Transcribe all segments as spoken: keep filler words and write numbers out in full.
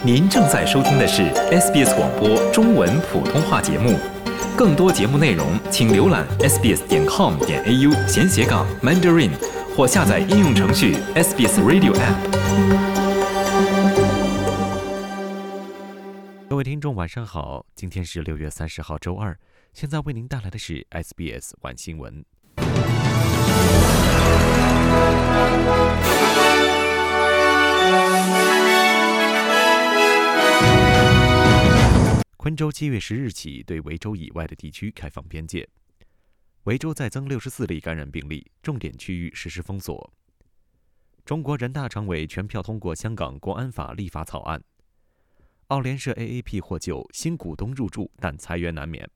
您正在收听的是 S B S 广播中文普通话节目，更多节目内容请浏览 s b s 点 com 点 a u 闲斜杠 Mandarin 或下载应用程序 S B S Radio App。 各位听众晚上好，今天是六月三十号周二，现在为您带来的是 S B S 晚新闻。昆州七月十日起对维州以外的地区开放边界。维州再增六十四例感染病例，重点区域实施封锁。中国人大常委全票通过香港国安法立法草案。澳联社 A A P 获救，新股东入驻，但裁员难免。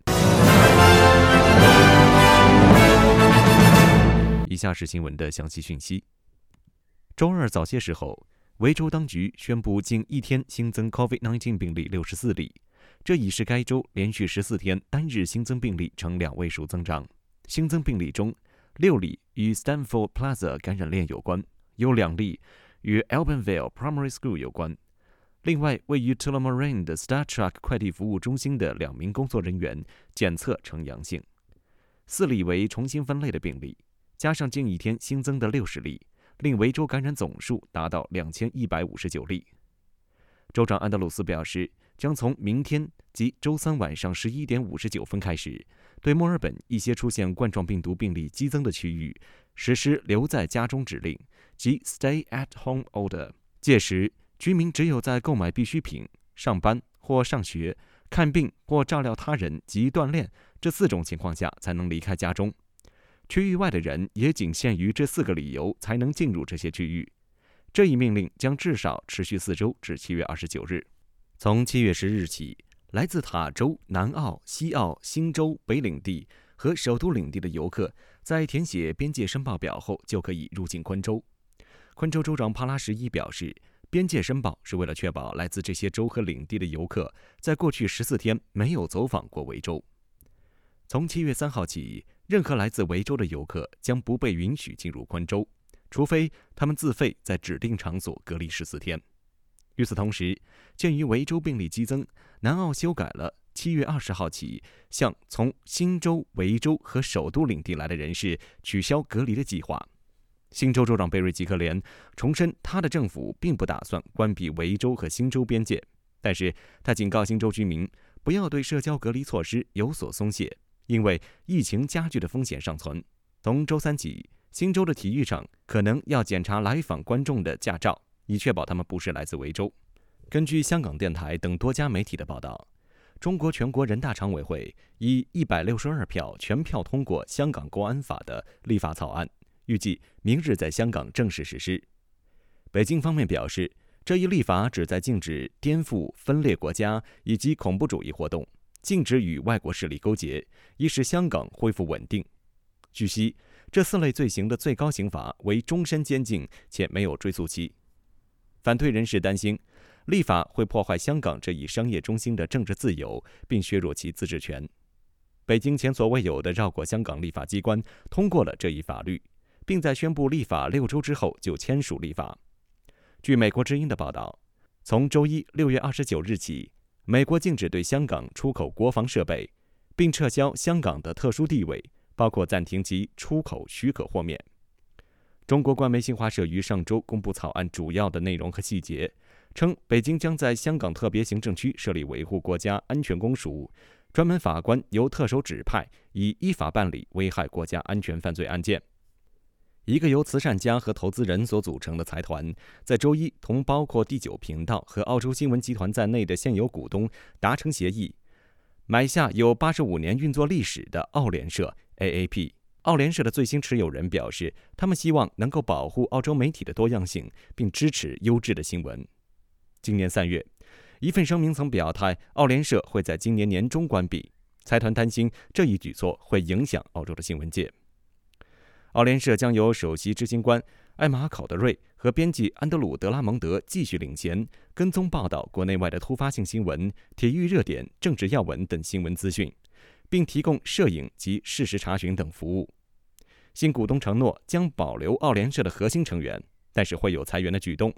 以下是新闻的详细讯息。周二早些时候，维州当局宣布近一天新增 COVID 十九 病例六十四例。这已是该州连续十四天单日新增病例呈两位数增长。新增病例中，六例与 Stanford Plaza 感染链有关，有两例与 Albanvale Primary School 有关。另外，位于 Tullamarine 的 Star Truck 快递服务中心的两名工作人员检测呈阳性。四例为重新分类的病例，加上近一天新增的六十例，令维州感染总数达到两千一百五十九例。州长安德鲁斯表示，将从明天及周三晚上十一点五十九分开始，对墨尔本一些出现冠状病毒病例激增的区域实施留在家中指令，即 Stay at Home Order。届时，居民只有在购买必需品、上班或上学、看病或照料他人及锻炼这四种情况下才能离开家中。区域外的人也仅限于这四个理由才能进入这些区域。这一命令将至少持续四周至七月二十九日。从七月十日起，来自塔州、南澳、西澳、新州、北领地和首都领地的游客，在填写边界申报表后就可以入境昆州。昆州州长帕拉什伊表示，边界申报是为了确保来自这些州和领地的游客在过去十四天没有走访过维州。从七月三号起，任何来自维州的游客将不被允许进入昆州，除非他们自费在指定场所隔离十四天。与此同时，鉴于维州病例激增，南澳修改了七月二十号起向从新州、维州和首都领地来的人士取消隔离的计划。新州州长贝瑞吉克连重申，他的政府并不打算关闭维州和新州边界，但是他警告新州居民不要对社交隔离措施有所松懈，因为疫情加剧的风险尚存。从周三起，新州的体育场可能要检查来访观众的驾照，以确保他们不是来自维州。根据香港电台等多家媒体的报道，中国全国人大常委会以一百六十二票全票通过香港国安法的立法草案，预计明日在香港正式实施。北京方面表示，这一立法旨在禁止颠覆、分裂国家以及恐怖主义活动，禁止与外国势力勾结，以使香港恢复稳定。据悉，这四类罪行的最高刑罚为终身监禁，且没有追诉期。反对人士担心，立法会破坏香港这一商业中心的政治自由，并削弱其自治权。北京前所未有地绕过香港立法机关，通过了这一法律，并在宣布立法六周之后就签署立法。据美国之音的报道，从周一六月二十九日起，美国禁止对香港出口国防设备，并撤销香港的特殊地位，包括暂停其出口许可豁免。中国官媒新华社于上周公布草案主要的内容和细节，称北京将在香港特别行政区设立维护国家安全公署，专门法官由特首指派，以依法办理危害国家安全犯罪案件。一个由慈善家和投资人所组成的财团，在周一同包括第九频道和澳洲新闻集团在内的现有股东达成协议，买下有八十五年运作历史的澳联社 A A P。澳联社的最新持有人表示，他们希望能够保护澳洲媒体的多样性，并支持优质的新闻。今年三月，一份声明曾表态，澳联社会在今年年中关闭。财团担心这一举措会影响澳洲的新闻界。澳联社将由首席执行官艾玛·考德瑞和编辑安德鲁·德拉蒙德继续领衔，跟踪报道国内外的突发性新闻、体育热点、政治要闻等新闻资讯，并提供摄影及事实查询等服务。新股东承诺将保留澳联社的核心成员，但是会有裁员的举动。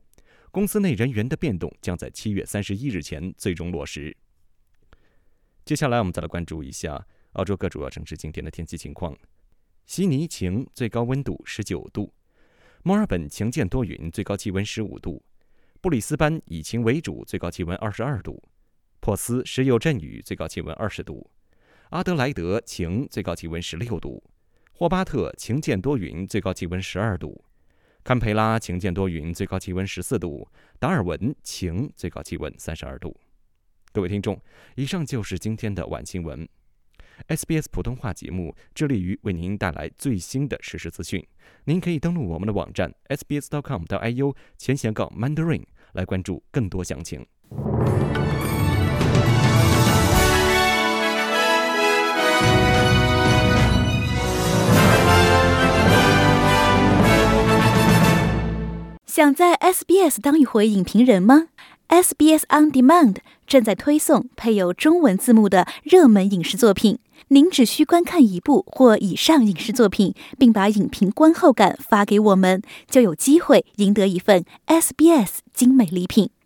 公司内人员的变动将在七月三十一日前最终落实。接下来我们再来关注一下澳洲各主要城市今天的天气情况。悉尼晴，最高温度十九度；墨尔本晴间多云，最高气温十五度；布里斯班以晴为主，最高气温二十二度；珀斯时有阵雨，最高气温二十度；阿德莱德晴，最高气温十六度；霍巴特晴间多云，最高气温十二度；堪培拉晴间多云，最高气温十四度；达尔文晴，最高气温三十二度。各位听众，以上就是今天的晚新闻。S B S 普通话节目致力于为您带来最新的时事资讯。您可以登录我们的网站 s b s dot com dot a u 前斜杠 Mandarin 来关注更多详情。 想在 S B S 当一回影评人吗？ S B S On Demand 正在推送配有中文字幕的热门影视作品，您只需观看一部或以上影视作品，并把影评观后感发给我们，就有机会赢得一份 S B S 精美礼品。